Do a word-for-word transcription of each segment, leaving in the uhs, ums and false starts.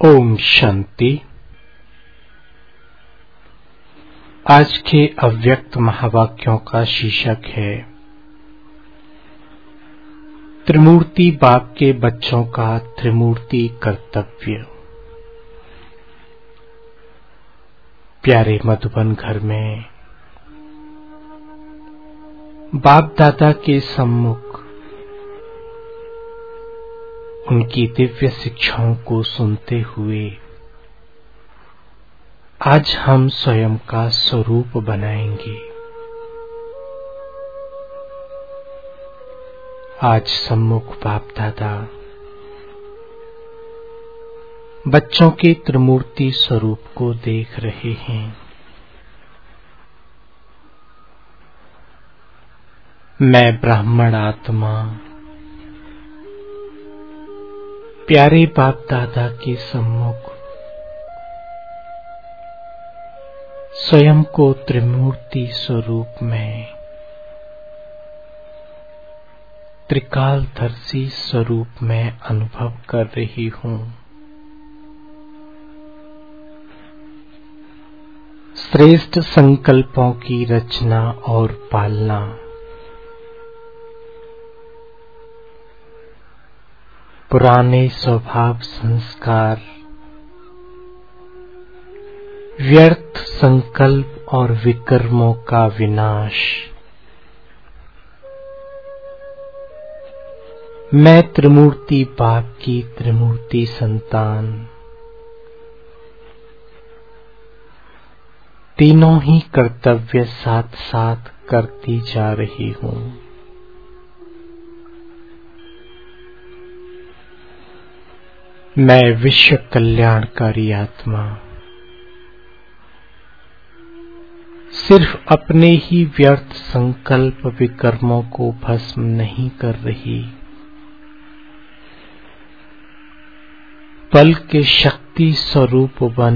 ओम शांति। आज के अव्यक्त महावाक्यों का शीर्षक है त्रिमूर्ति बाप के बच्चों का त्रिमूर्ति कर्तव्य। प्यारे मधुबन घर में बाप दादा के सम्मुख उनकी दिव्य शिक्षाओं को सुनते हुए आज हम स्वयं का स्वरूप बनाएंगे। आज सम्मुख बाप दादा बच्चों के त्रिमूर्ति स्वरूप को देख रहे हैं। मैं ब्राह्मण आत्मा प्यारे बाप दादा के सम्मुख स्वयं को त्रिमूर्ति स्वरूप में त्रिकालदर्शी स्वरूप में अनुभव कर रही हूँ। श्रेष्ठ संकल्पों की रचना और पालना पुराने स्वभाव संस्कार व्यर्थ संकल्प और विकर्मों का विनाश। मैं त्रिमूर्ति बाप की त्रिमूर्ति संतान तीनों ही कर्तव्य साथ साथ करती जा रही हूँ। मैं विश्व कल्याणकारी आत्मा सिर्फ अपने ही व्यर्थ संकल्प विकर्मों को भस्म नहीं कर रही, बल्कि शक्ति स्वरूप बन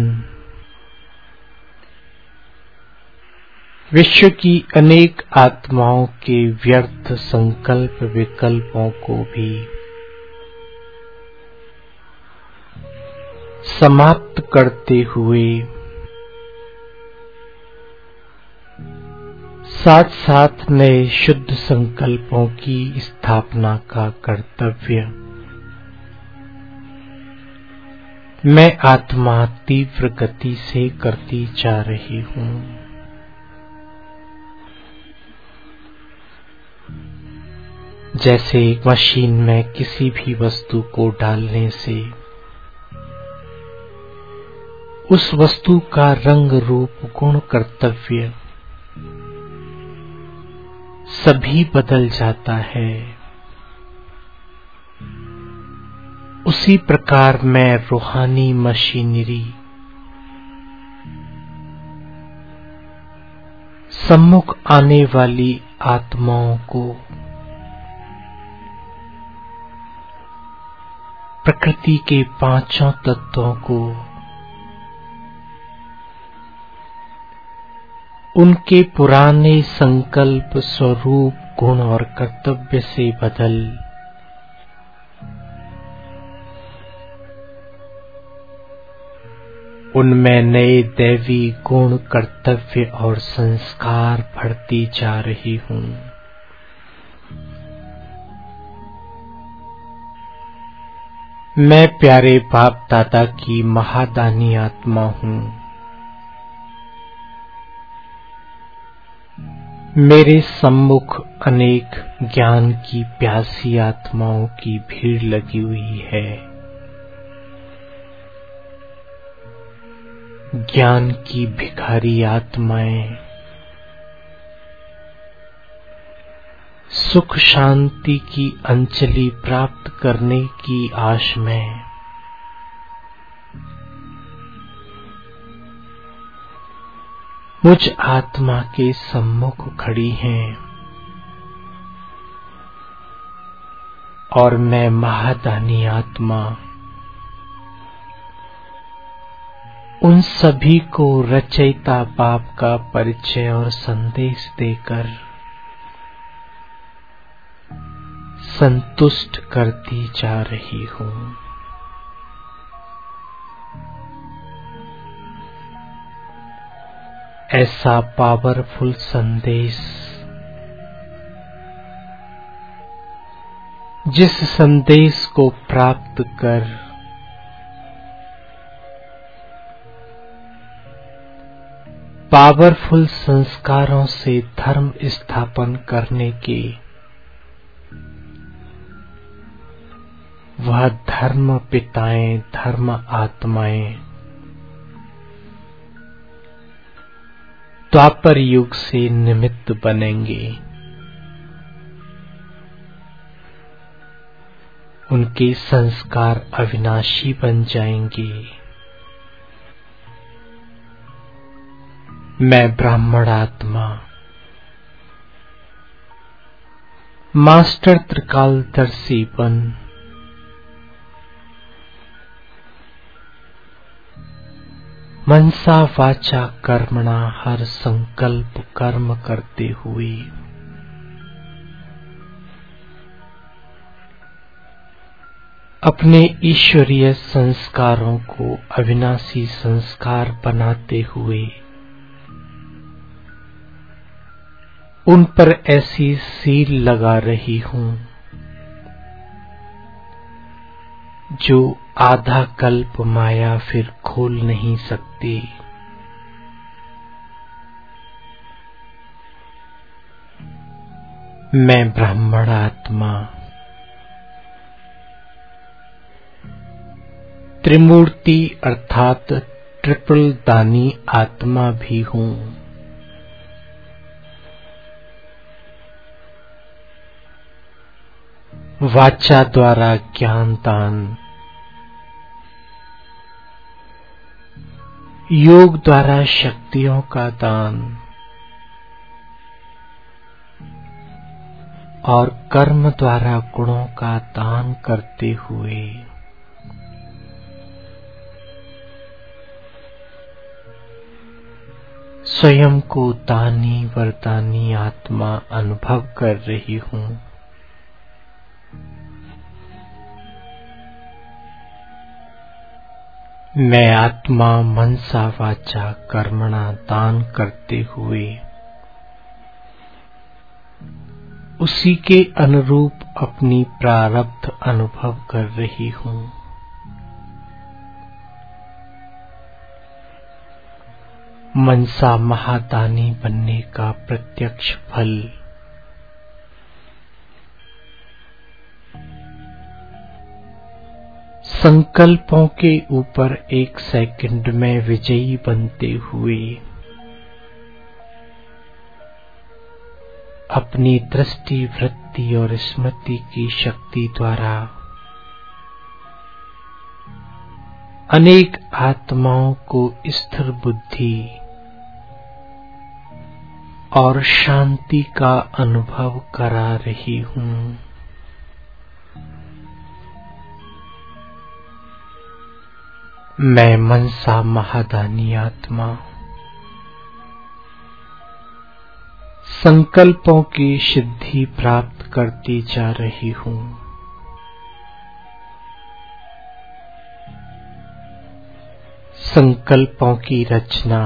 विश्व की अनेक आत्माओं के व्यर्थ संकल्प विकल्पों को भी समाप्त करते हुए साथ साथ नए शुद्ध संकल्पों की स्थापना का कर्तव्य मैं आत्मा तीव्र गति से करती जा रही हूँ। जैसे एक मशीन में किसी भी वस्तु को डालने से उस वस्तु का रंग रूप गुण कर्तव्य सभी बदल जाता है, उसी प्रकार मैं रूहानी मशीनरी सम्मुख आने वाली आत्माओं को प्रकृति के पांचों तत्वों को उनके पुराने संकल्प स्वरूप गुण और कर्तव्य से बदल उनमें नए दैवी गुण कर्तव्य और संस्कार भरती जा रही हूँ। मैं प्यारे बाप दादा की महादानी आत्मा हूँ। मेरे सम्मुख अनेक ज्ञान की प्यासी आत्माओं की भीड़ लगी हुई है। ज्ञान की भिखारी आत्माएं सुख शांति की अंजलि प्राप्त करने की आश में मुझ आत्मा के सम्मुख खड़ी हैं और मैं महादानी आत्मा उन सभी को रचयिता बाप का परिचय और संदेश देकर संतुष्ट करती जा रही हूँ। ऐसा पावरफुल संदेश जिस संदेश को प्राप्त कर पावरफुल संस्कारों से धर्म स्थापन करने के वह धर्म पिताएं, धर्म आत्माएं द्वापर युग से निमित्त बनेंगे। उनके संस्कार अविनाशी बन जाएंगे। मैं ब्राह्मण आत्मा मास्टर त्रिकालदर्शी बन मनसा वाचा कर्मणा हर संकल्प कर्म करते हुए अपने ईश्वरीय संस्कारों को अविनाशी संस्कार बनाते हुए उन पर ऐसी सील लगा रही हूं जो आधा कल्प माया फिर खोल नहीं सकती। मैं ब्राह्मण आत्मा त्रिमूर्ति अर्थात ट्रिपल दानी आत्मा भी हूं। वाचा द्वारा ज्ञान दान, योग द्वारा शक्तियों का दान और कर्म द्वारा गुणों का दान करते हुए स्वयं को दानी वरदानी आत्मा अनुभव कर रही हूं। मैं आत्मा मनसा वाचा कर्मणा दान करते हुए उसी के अनुरूप अपनी प्रारब्ध अनुभव कर रही हूं। मनसा महादानी बनने का प्रत्यक्ष फल संकल्पों के ऊपर एक सेकंड में विजयी बनते हुए अपनी दृष्टि, वृत्ति और स्मृति की शक्ति द्वारा अनेक आत्माओं को स्थिर बुद्धि और शांति का अनुभव करा रही हूं। मैं मनसा महादानी आत्मा संकल्पों की सिद्धि प्राप्त करती जा रही हूं। संकल्पों की रचना,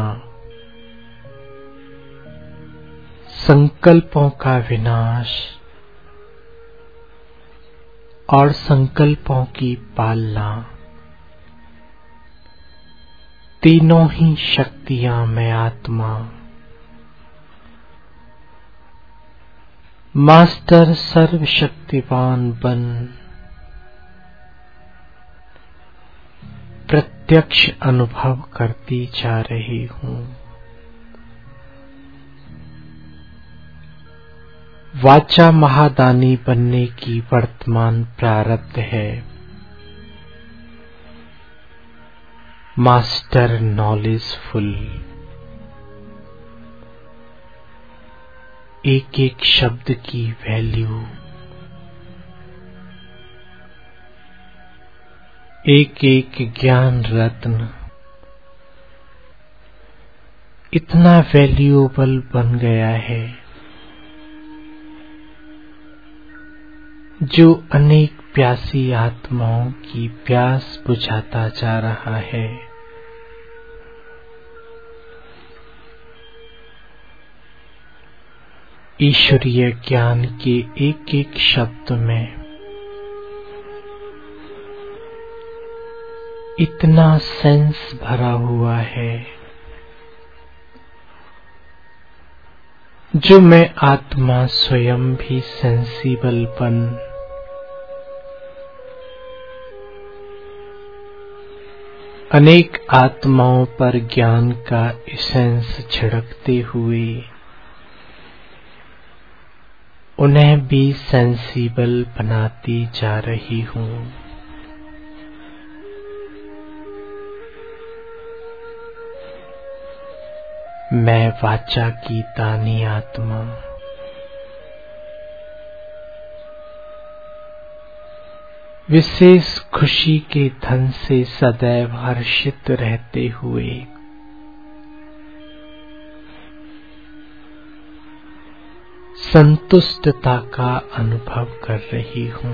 संकल्पों का विनाश और संकल्पों की पालना, तीनों ही शक्तियां मैं आत्मा मास्टर सर्वशक्तिवान बन प्रत्यक्ष अनुभव करती जा रही हूं। वाचा महादानी बनने की वर्तमान प्रारब्ध है। मास्टर नॉलेजफुल, एक एक शब्द की वैल्यू, एक एक ज्ञान रत्न इतना वैल्यूएबल बन गया है जो अनेक प्यासी आत्माओं की प्यास बुझाता जा रहा है। ईश्वरीय ज्ञान के एक एक शब्द में इतना सेंस भरा हुआ है जो मैं आत्मा स्वयं भी सेंसिबलपन अनेक आत्माओं पर ज्ञान का एसेंस छिड़कते हुए उन्हें भी सेंसिबल बनाती जा रही हूँ। मैं वाचा की दानी आत्मा विशेष खुशी के धन से सदैव हर्षित रहते हुए संतुष्टता का अनुभव कर रही हूँ।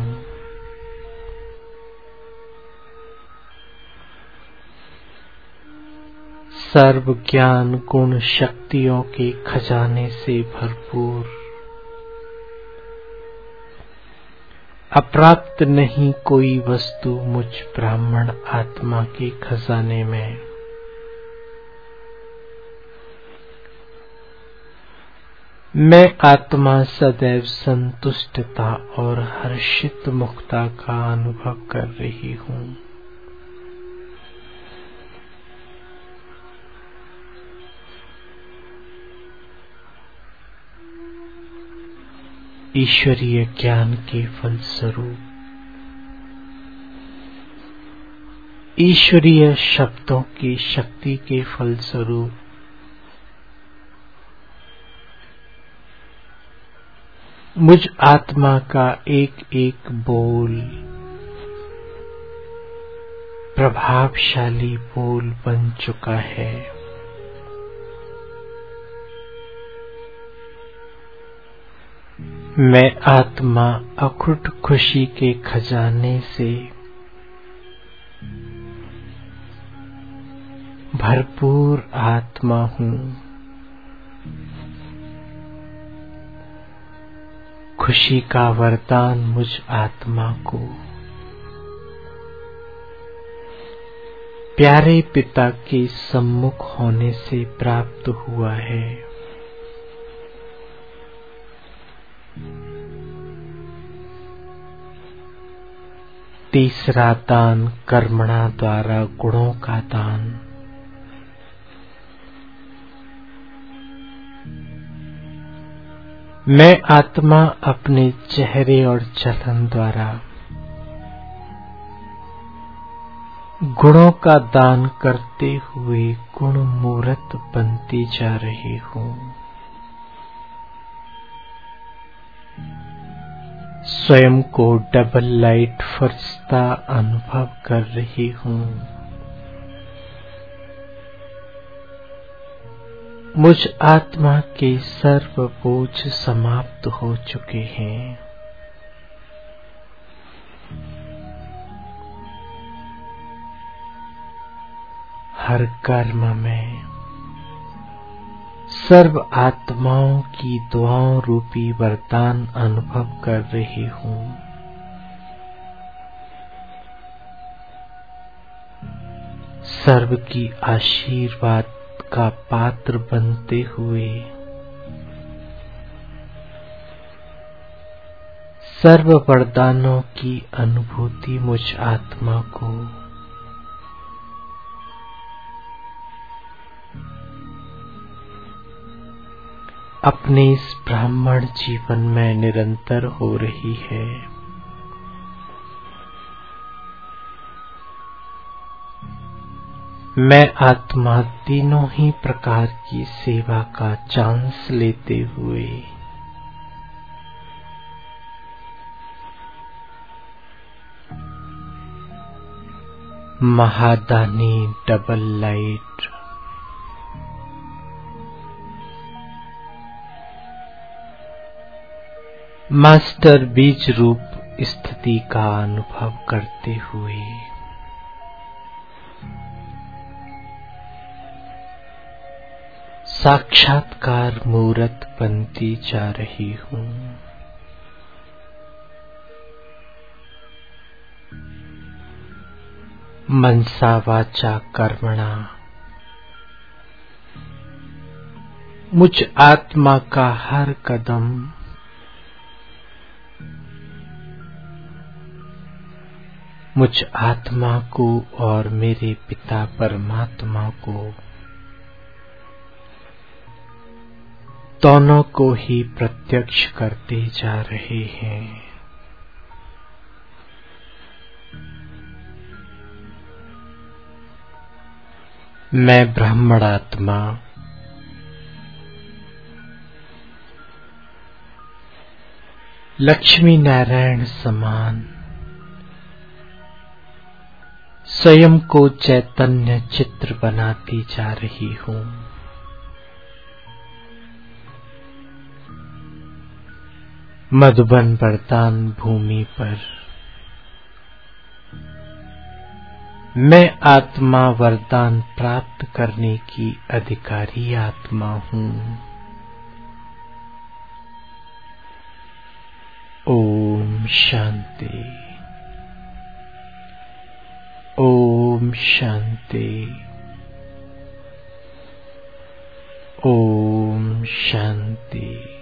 सर्व ज्ञान गुण शक्तियों के खजाने से भरपूर अप्राप्त नहीं कोई वस्तु मुझ ब्राह्मण आत्मा के खजाने में। मैं आत्मा सदैव संतुष्टता और हर्षित मुक्ता का अनुभव कर रही हूँ। ईश्वरीय ज्ञान के फलस्वरूप ईश्वरीय शब्दों की शक्ति के फलस्वरूप मुझ आत्मा का एक एक बोल प्रभावशाली बोल बन चुका है। मैं आत्मा अखुट खुशी के खजाने से भरपूर आत्मा हूँ। खुशी का वरदान मुझ आत्मा को प्यारे पिता के सम्मुख होने से प्राप्त हुआ है। तीसरा दान कर्मणा द्वारा गुणों का दान। मैं आत्मा अपने चेहरे और चलन द्वारा गुणों का दान करते हुए गुण मूर्त बनती जा रही हूँ। स्वयं को डबल लाइट फरिश्ता अनुभव कर रही हूँ। मुझ आत्मा के सर्व बोझ समाप्त हो चुके हैं। हर कर्म में सर्व आत्माओं की दुआओं रूपी वरदान अनुभव कर रही हूँ। सर्व की आशीर्वाद का पात्र बनते हुए सर्व वरदानों की अनुभूति मुझ आत्मा को अपने इस ब्राह्मण जीवन में निरंतर हो रही है। मैं आत्मा तीनों ही प्रकार की सेवा का चांस लेते हुए महादानी डबल लाइट मास्टर बीज रूप स्थिति का अनुभव करते हुए साक्षात्कार मूर्त बनती जा रही हूँ। मनसा वाचा कर्मणा मुझ आत्मा का हर कदम मुझ आत्मा को और मेरे पिता परमात्मा को दोनों को ही प्रत्यक्ष करते जा रहे हैं। मैं ब्राह्मणात्मा लक्ष्मी नारायण समान स्वयं को चैतन्य चित्र बनाती जा रही हूँ। मधुबन वरदान भूमि पर मैं आत्मा वरदान प्राप्त करने की अधिकारी आत्मा हूँ। ओम शांति, ओम शांति, ओम शांति।